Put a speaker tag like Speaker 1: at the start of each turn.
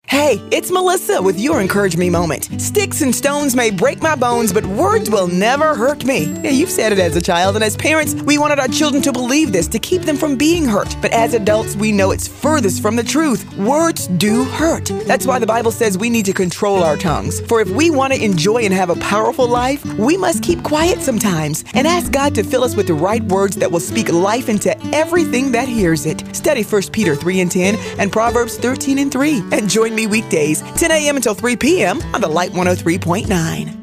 Speaker 1: Hey, it's Melissa with your Encourage Me moment. Sticks and stones may break my bones, but words will never hurt me. Yeah, you've said it as a child, and as parents, we wanted our children to believe this to keep them from being hurt. But as adults, we know it's furthest from the truth. Words do hurt. That's why the Bible says we need to control our tongues. For if we want to enjoy and have a powerful life, we must keep quiet sometimes and ask God to fill us with the right words that will speak life into everything that hears it. Study 1 Peter 3:10 and Proverbs 13:3. And join me weekdays, 10 a.m. until 3 p.m. on the Light 103.9.